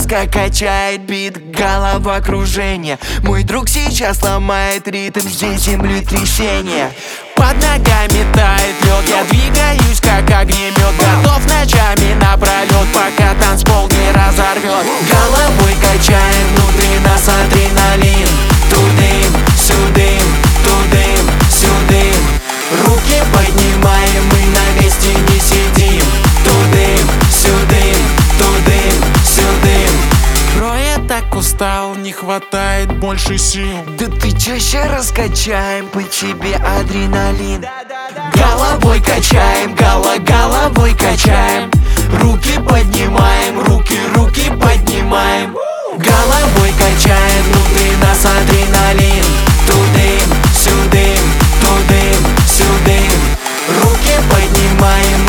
резко качает бит, головокружение. Мой друг сейчас ломает ритм, здесь землетрясение. Под ногами тает лед, я двигаюсь как огнемет. Готов ночами напролет, пока танцпол не разорвет. Головой качаем, внутри нас адреналин. Тудым-сюдым, тудым-сюдым. Руки поднимаем, мы на месте не сидим. Тудым-сюдым, тудым-сюдым. Бро, я так устал, не хватает больше сил. Да ты чаще раскачаем, по тебе адреналин. Головой качаем, головой качаем. Руки поднимаем, руки поднимаем. Головой качаем, внутри нас адреналин. Тудым-сюдым, тудым-сюдым. Руки поднимаем,